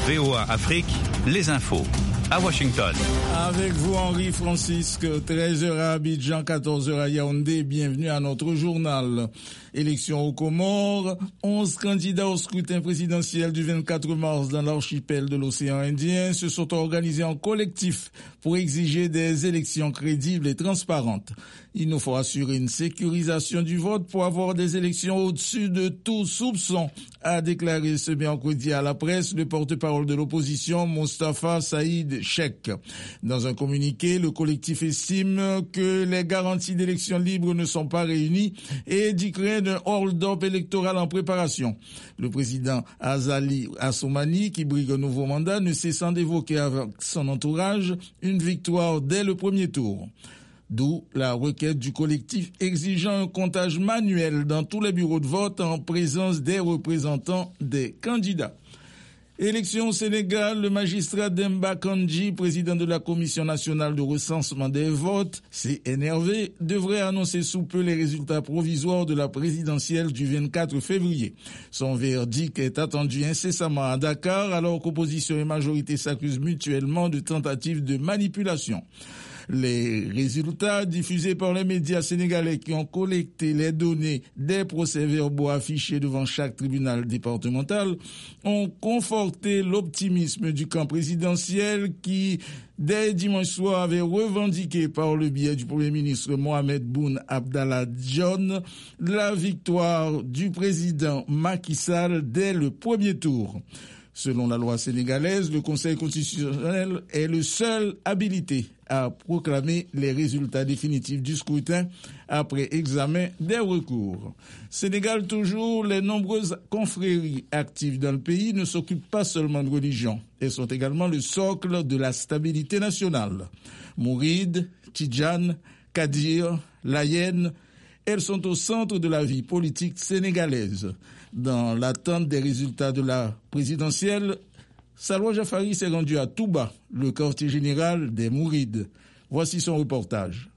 VOA Afrique, les infos. À Washington. Avec vous, Henri Francisque, 13h à Abidjan, 14h à Yaoundé. Bienvenue à notre journal. Élection aux Comores. 11 candidats au scrutin présidentiel du 24 mars dans l'archipel de l'océan Indien se sont organisés en collectif pour exiger des élections crédibles et transparentes. Il nous faut assurer une sécurisation du vote pour avoir des élections au-dessus de tout soupçon, a déclaré ce mercredi à la presse le porte-parole de l'opposition, Moustapha Saïd Cheikh. Dans un communiqué, le collectif estime que les garanties d'élections libres ne sont pas réunies et dit craindre un hold-up électoral en préparation. Le président Azali Assoumani, qui brigue un nouveau mandat, ne cessant d'évoquer avec son entourage une victoire dès le premier tour. D'où la requête du collectif exigeant un comptage manuel dans tous les bureaux de vote en présence des représentants des candidats. Élection au Sénégal, le magistrat Demba Kandji, président de la Commission nationale de recensement des votes, CNRV, devrait annoncer sous peu les résultats provisoires de la présidentielle du 24 février. Son verdict est attendu incessamment à Dakar, alors qu'opposition et majorité s'accusent mutuellement de tentatives de manipulation. Les résultats diffusés par les médias sénégalais qui ont collecté les données des procès-verbaux affichés devant chaque tribunal départemental ont conforté l'optimisme du camp présidentiel qui, dès dimanche soir, avait revendiqué par le biais du Premier ministre Mohamed Boun Abdallah Dionne la victoire du président Macky Sall dès le premier tour. Selon la loi sénégalaise, le Conseil constitutionnel est le seul habilité à proclamer les résultats définitifs du scrutin après examen des recours. Sénégal toujours, les nombreuses confréries actives dans le pays ne s'occupent pas seulement de religion. Elles sont également le socle de la stabilité nationale. Mouride, Tidjane, Kadir, Layène, elles sont au centre de la vie politique sénégalaise. Dans l'attente des résultats de la présidentielle, Salwa Jafari s'est rendu à Touba, le quartier général des Mourides. Voici son reportage.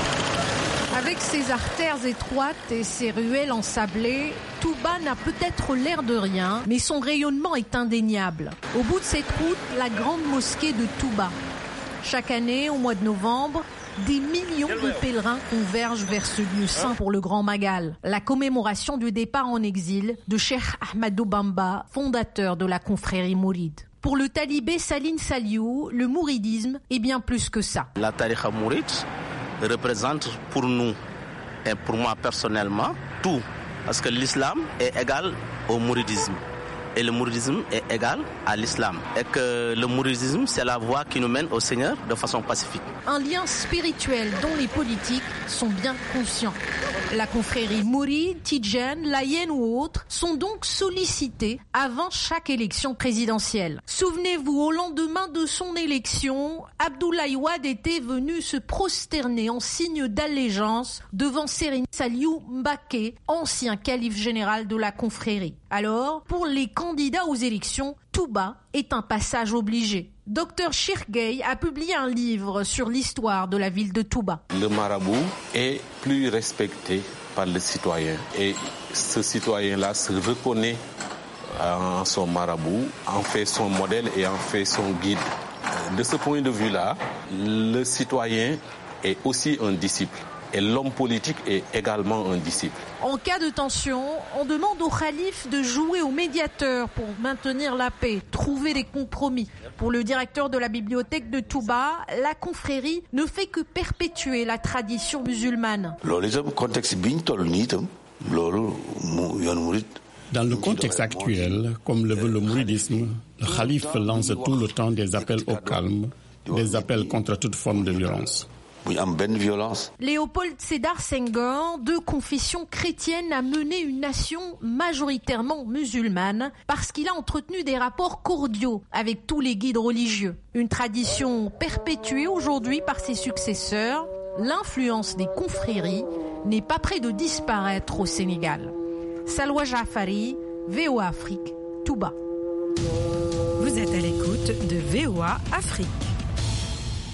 Avec ses artères étroites et ses ruelles ensablées, Touba n'a peut-être l'air de rien, mais son rayonnement est indéniable. Au bout de cette route, la grande mosquée de Touba. Chaque année, au mois de novembre, des millions de pèlerins convergent vers ce lieu saint pour le Grand Magal, la commémoration du départ en exil de Cheikh Ahmadou Bamba, fondateur de la confrérie mouride. Pour le talibé Saline Saliou, le mouridisme est bien plus que ça. La tariqa mouride représente pour nous et pour moi personnellement tout, parce que l'islam est égal au mouridisme. Et le mouridisme est égal à l'islam. Et que le mouridisme, c'est la voie qui nous mène au Seigneur de façon pacifique. Un lien spirituel dont les politiques sont bien conscients. La confrérie Mouride, Tidjane, Layène ou autres sont donc sollicités avant chaque élection présidentielle. Souvenez-vous, au lendemain de son élection, Abdoulaye Wade était venu se prosterner en signe d'allégeance devant Serigne Saliou Mbacké, ancien calife général de la confrérie. Alors, pour les candidats aux élections, Touba est un passage obligé. Dr Chirgay a publié un livre sur l'histoire de la ville de Touba. Le marabout est plus respecté par le citoyen et ce citoyen-là se reconnaît en son marabout, en fait son modèle et en fait son guide. De ce point de vue-là, le citoyen est aussi un disciple. Et l'homme politique est également un disciple. En cas de tension, on demande au calife de jouer au médiateur pour maintenir la paix, trouver des compromis. Pour le directeur de la bibliothèque de Touba, la confrérie ne fait que perpétuer la tradition musulmane. Dans le contexte actuel, comme le veut le mouridisme, le calife lance tout le temps des appels au calme, des appels contre toute forme de violence. Léopold Sédar Senghor, de confession chrétienne, a mené une nation majoritairement musulmane parce qu'il a entretenu des rapports cordiaux avec tous les guides religieux. Une tradition perpétuée aujourd'hui par ses successeurs, l'influence des confréries n'est pas près de disparaître au Sénégal. Salwa Jafari, VOA Afrique, Touba. Vous êtes à l'écoute de VOA Afrique.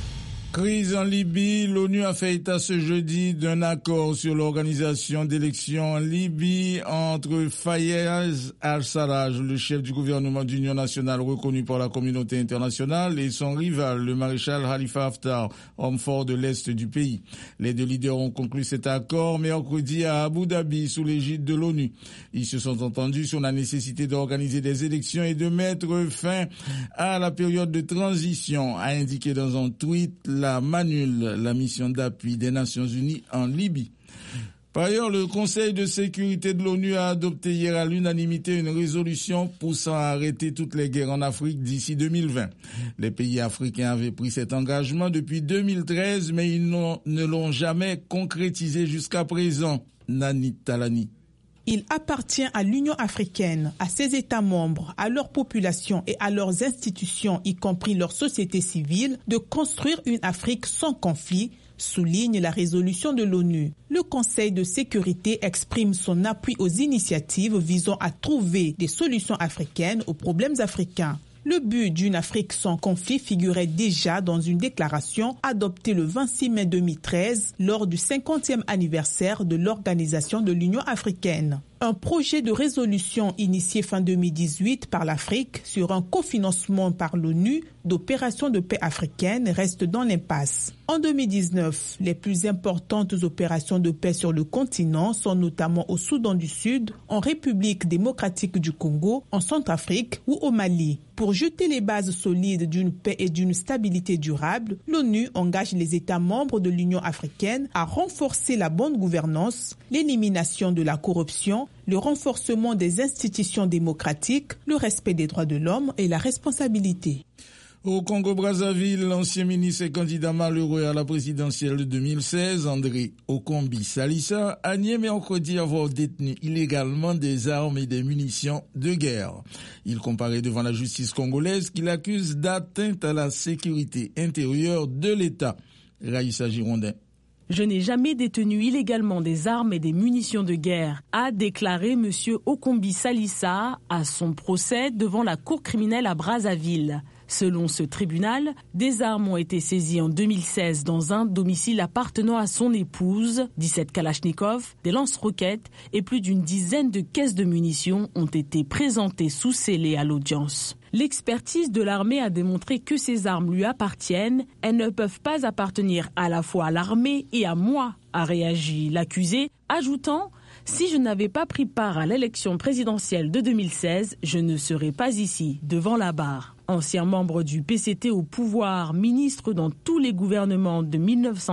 Crise en Libye, l'ONU a fait état ce jeudi d'un accord sur l'organisation d'élections en Libye entre Fayez al-Sarraj, le chef du gouvernement d'union nationale reconnu par la communauté internationale, et son rival, le maréchal Khalifa Haftar, homme fort de l'Est du pays. Les deux leaders ont conclu cet accord mercredi à Abu Dhabi sous l'égide de l'ONU. Ils se sont entendus sur la nécessité d'organiser des élections et de mettre fin à la période de transition, a indiqué dans un tweet la MANUL, la mission d'appui des Nations Unies en Libye. Par ailleurs, le Conseil de sécurité de l'ONU a adopté hier à l'unanimité une résolution poussant à arrêter toutes les guerres en Afrique d'ici 2020. Les pays africains avaient pris cet engagement depuis 2013, mais ils ne l'ont jamais concrétisé jusqu'à présent. Nani Talani. Il appartient à l'Union africaine, à ses États membres, à leur population et à leurs institutions, y compris leur société civile, de construire une Afrique sans conflit, souligne la résolution de l'ONU. Le Conseil de sécurité exprime son appui aux initiatives visant à trouver des solutions africaines aux problèmes africains. Le but d'une Afrique sans conflit figurait déjà dans une déclaration adoptée le 26 mai 2013 lors du 50e anniversaire de l'Organisation de l'Union africaine. Un projet de résolution initié fin 2018 par l'Afrique sur un cofinancement par l'ONU d'opérations de paix africaines reste dans l'impasse. En 2019, les plus importantes opérations de paix sur le continent sont notamment au Soudan du Sud, en République démocratique du Congo, en Centrafrique ou au Mali. Pour jeter les bases solides d'une paix et d'une stabilité durable, l'ONU engage les États membres de l'Union africaine à renforcer la bonne gouvernance, l'élimination de la corruption, le renforcement des institutions démocratiques, le respect des droits de l'homme et la responsabilité. Au Congo-Brazzaville, l'ancien ministre et candidat malheureux à la présidentielle de 2016, André Okombi Salissa, a nié mercredi avoir détenu illégalement des armes et des munitions de guerre. Il comparait devant la justice congolaise qu'il accuse d'atteinte à la sécurité intérieure de l'État. Raïssa Girondin. Je n'ai jamais détenu illégalement des armes et des munitions de guerre, a déclaré M. Okombi Salissa à son procès devant la cour criminelle à Brazzaville. Selon ce tribunal, des armes ont été saisies en 2016 dans un domicile appartenant à son épouse, 17 Kalachnikov, des lance-roquettes et plus d'une dizaine de caisses de munitions ont été présentées sous scellé à l'audience. L'expertise de l'armée a démontré que ces armes lui appartiennent. Elles ne peuvent pas appartenir à la fois à l'armée et à moi, a réagi l'accusé, ajoutant « Si je n'avais pas pris part à l'élection présidentielle de 2016, je ne serais pas ici, devant la barre ». Ancien membre du PCT au pouvoir, ministre dans tous les gouvernements de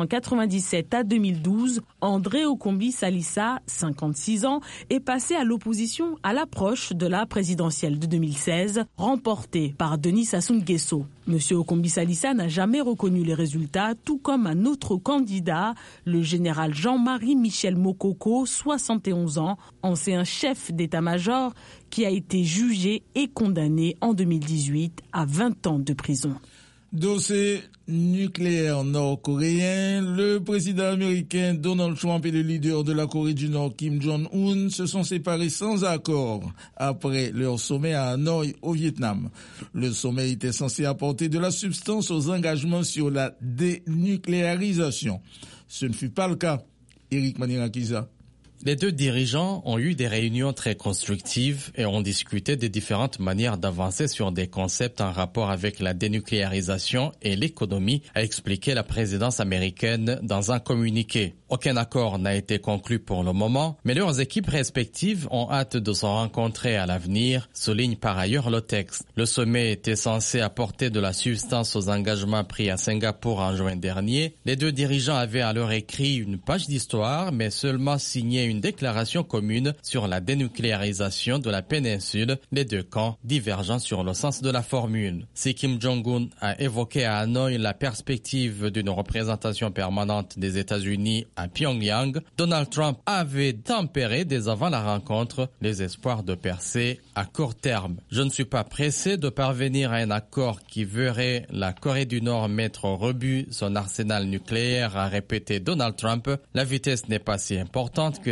1997 à 2012, André Okombi Salissa, 56 ans, est passé à l'opposition à l'approche de la présidentielle de 2016, remportée par Denis Sassou Nguesso. M. Okombi Salissa n'a jamais reconnu les résultats, tout comme un autre candidat, le général Jean-Marie Michel Mokoko, 71 ans, ancien chef d'état-major, qui a été jugé et condamné en 2018 à 20 ans de prison. Dossier nucléaire nord-coréen, le président américain Donald Trump et le leader de la Corée du Nord Kim Jong-un se sont séparés sans accord après leur sommet à Hanoï au Vietnam. Le sommet était censé apporter de la substance aux engagements sur la dénucléarisation. Ce ne fut pas le cas. Éric Manirakiza. Les deux dirigeants ont eu des réunions très constructives et ont discuté des différentes manières d'avancer sur des concepts en rapport avec la dénucléarisation et l'économie, a expliqué la présidence américaine dans un communiqué. Aucun accord n'a été conclu pour le moment, mais leurs équipes respectives ont hâte de se rencontrer à l'avenir, souligne par ailleurs le texte. Le sommet était censé apporter de la substance aux engagements pris à Singapour en juin dernier. Les deux dirigeants avaient alors écrit une page d'histoire, mais seulement signé une déclaration commune sur la dénucléarisation de la péninsule, les deux camps divergeant sur le sens de la formule. Si Kim Jong-un a évoqué à Hanoï la perspective d'une représentation permanente des États-Unis à Pyongyang, Donald Trump avait tempéré dès avant la rencontre les espoirs de percer à court terme. Je ne suis pas pressé de parvenir à un accord qui verrait la Corée du Nord mettre au rebut son arsenal nucléaire, a répété Donald Trump. La vitesse n'est pas si importante que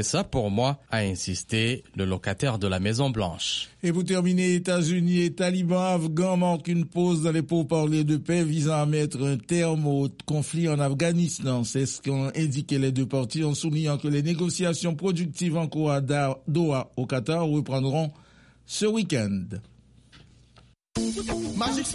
ça pour moi, a insisté le locataire de la Maison-Blanche. Et pour terminer, États-Unis et talibans afghans marquent une pause dans les pourparlers de paix visant à mettre un terme au conflit en Afghanistan. C'est ce qu'ont indiqué les deux parties en soulignant que les négociations productives en cours à Doha au Qatar reprendront ce week-end.